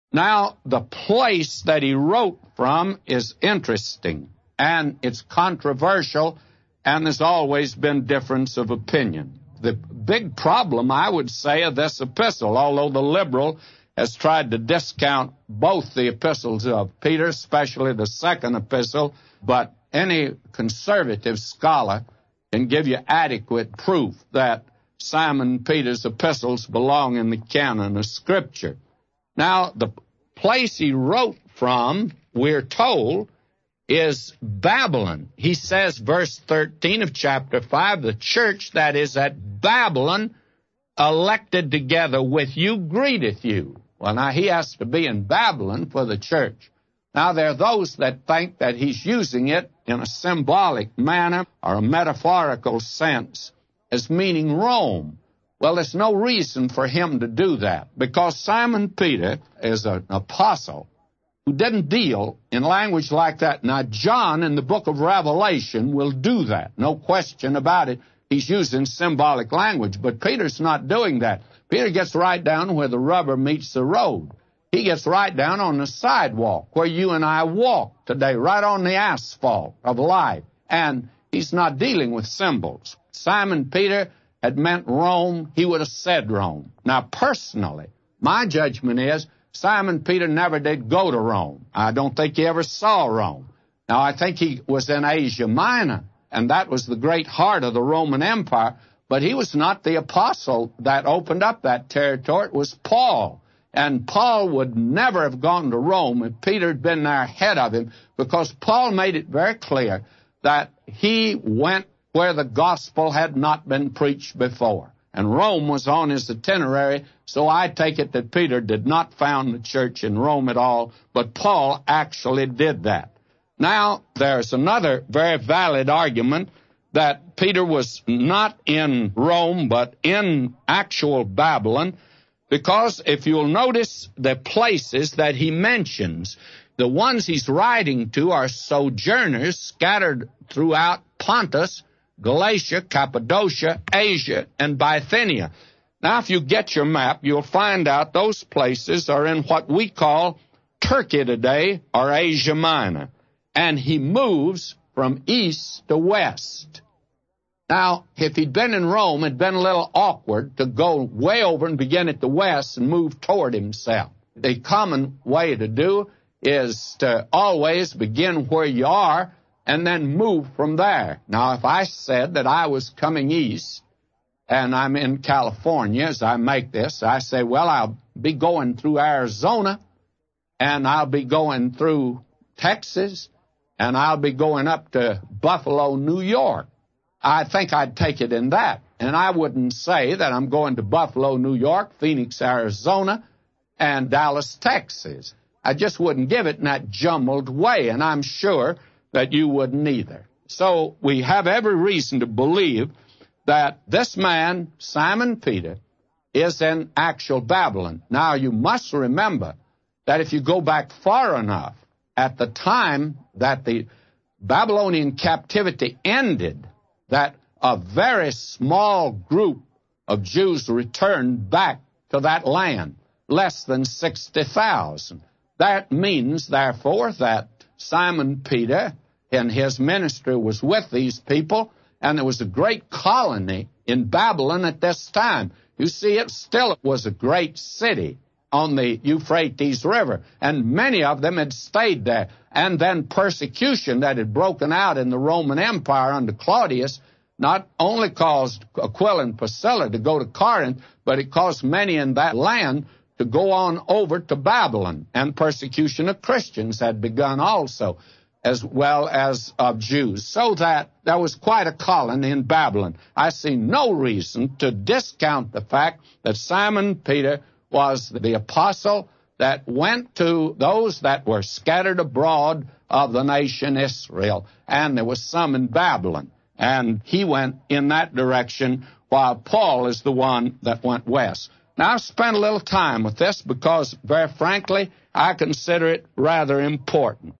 Now, the place that he wrote from is interesting, and it's controversial, and there's always been difference of opinion. The big problem, I would say, of this epistle, although the liberal has tried to discount both the epistles of Peter, especially the second epistle, but any conservative scholar can give you adequate proof that Simon Peter's epistles belong in the canon of Scripture. Now, the place he wrote from, we're told, is Babylon. He says, verse 13 of chapter 5, the church that is at Babylon, elected together with you, greeteth you. Well, now, he has to be in Babylon for the church. Now, there are those that think that he's using it in a symbolic manner or a metaphorical sense as meaning Rome. Well, there's no reason for him to do that, because Simon Peter is an apostle who didn't deal in language like that. Now, John in the book of Revelation will do that, no question about it. He's using symbolic language, but Peter's not doing that. Peter gets right down where the rubber meets the road. He gets right down on the sidewalk where you and I walk today, right on the asphalt of life. And he's not dealing with symbols. Simon Peter had meant Rome, he would have said Rome. Now, personally, my judgment is Simon Peter never did go to Rome. I don't think he ever saw Rome. Now, I think he was in Asia Minor, and that was the great heart of the Roman Empire, but he was not the apostle that opened up that territory. It was Paul. And Paul would never have gone to Rome if Peter had been there ahead of him, because Paul made it very clear that he went where the gospel had not been preached before. And Rome was on his itinerary, so I take it that Peter did not found the church in Rome at all, but Paul actually did that. Now, there's another very valid argument that Peter was not in Rome, but in actual Babylon, because if you'll notice the places that he mentions, the ones he's writing to are sojourners scattered throughout Pontus, Galatia, Cappadocia, Asia, and Bithynia. Now, if you get your map, you'll find out those places are in what we call Turkey today, or Asia Minor. And he moves from east to west. Now, if he'd been in Rome, it'd been a little awkward to go way over and begin at the west and move toward himself. The common way to do is to always begin where you are and then move from there. Now, if I said that I was coming east and I'm in California as I make this, I say, well, I'll be going through Arizona, and I'll be going through Texas, and I'll be going up to Buffalo, New York. I think I'd take it in that. And I wouldn't say that I'm going to Buffalo, New York, Phoenix, Arizona, and Dallas, Texas. I just wouldn't give it in that jumbled way, and I'm sure that you wouldn't either. So we have every reason to believe that this man, Simon Peter, is in actual Babylon. Now, you must remember that if you go back far enough, at the time that the Babylonian captivity ended, that a very small group of Jews returned back to that land, less than 60,000. That means, therefore, that Simon Peter in his ministry was with these people, and there was a great colony in Babylon at this time. You see, it was a great city on the Euphrates River, and many of them had stayed there. And then persecution that had broken out in the Roman Empire under Claudius not only caused Aquila and Priscilla to go to Corinth, but it caused many in that land to go on over to Babylon, and persecution of Christians had begun also, as well as of Jews, so that there was quite a colony in Babylon. I see no reason to discount the fact that Simon Peter was the apostle that went to those that were scattered abroad of the nation Israel, and there was some in Babylon, and he went in that direction, while Paul is the one that went west. Now, I've spent a little time with this because, very frankly, I consider it rather important.